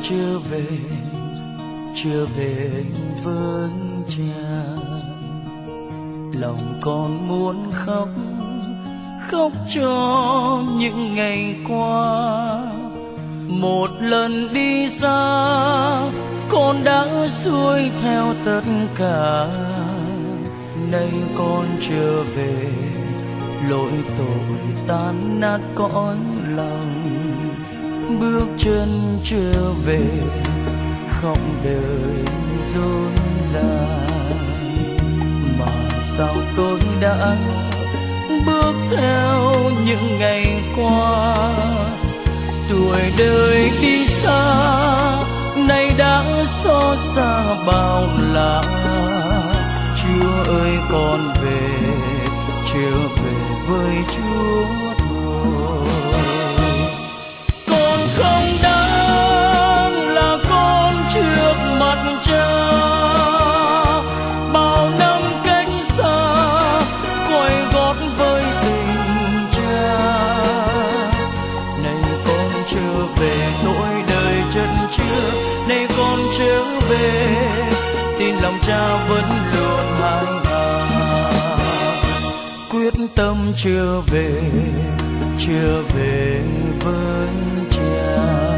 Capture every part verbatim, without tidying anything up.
chưa về, chưa về với cha. Lòng con muốn khóc, khóc cho những ngày qua. Một lần đi xa, con đã xuôi theo tất cả. Nay con trở về, lỗi tội tan nát cõi lòng. Bước chân trở về, khóc đời rộn ràng. Mà sao tôi đã bước theo những ngày qua. Tuổi đời đi xa, nay đã xót xa bao la. Chúa ơi con về, trở về với Chúa thôi. Con không đáng là con trước mặt Cha. Bao năm cách xa, quay gót với tình Cha. Nay con trở về, nỗi đời chân chưa. Nay con trở về, tin lòng Cha vẫn luôn hai hà. Quyết tâm trở về, trở về với Cha.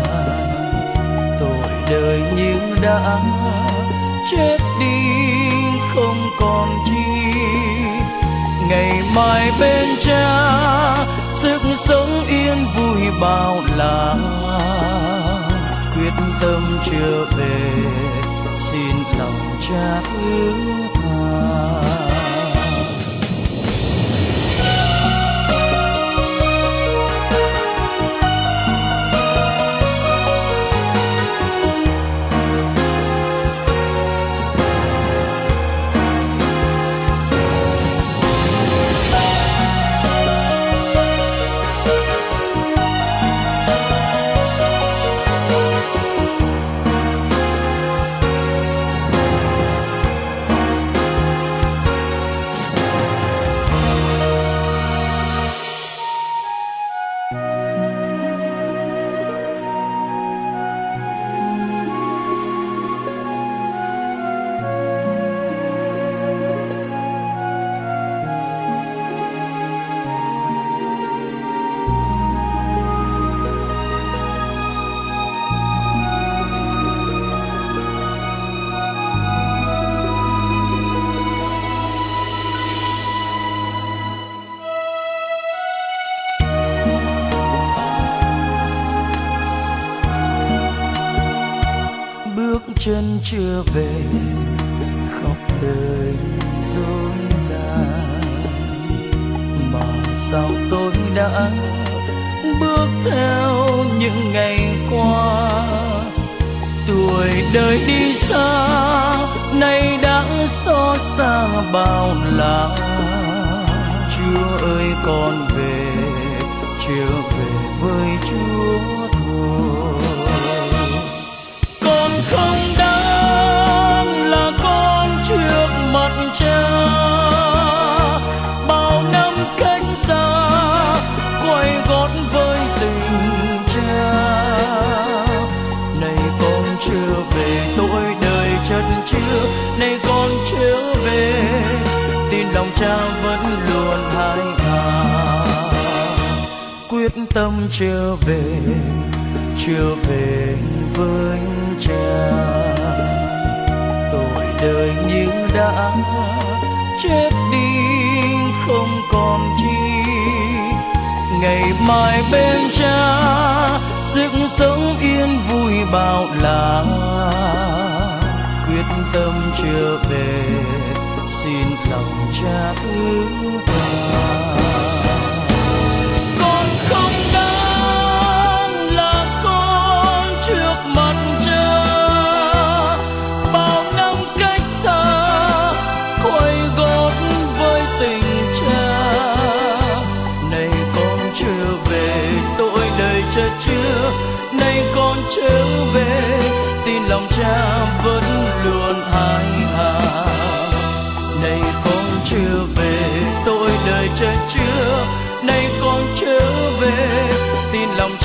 Tội đời như đã chết đi không còn chi. Ngày mai bên Cha, sức sống yên vui bao la. Quyết tâm trở về, xin lòng Cha ước tha. Chân chưa về, khóc đời rối ràng. Mà sao tôi đã bước theo những ngày qua. Tuổi đời đi xa, nay đã xót xa bao la. Chúa ơi con về, trở về với Chúa thôi. Con không đáng là con trước mặt Cha. Bao năm cách xa, quay gót với tình Cha. Nay con trở về, tội đời chất chứa. Nay con trở về, tin lòng Cha vẫn luôn hai hà. Quyết tâm trở về, trở về với Cha. Tội đời như đã chết đi không còn chi. Ngày mai bên Cha, sức sống yên vui bao la. Quyết tâm trở về, xin lòng Cha ước tha. Con không đáng là con trước mặt Cha. Bao năm cách xa, quay gót với tình Cha. Nay con trở về, tội đời chất chứa. Nay con trở về, tin lòng Cha vẫn luôn hai hà. Nay con trở về, tội đời chất chứa. Nay con trở về, tin lòng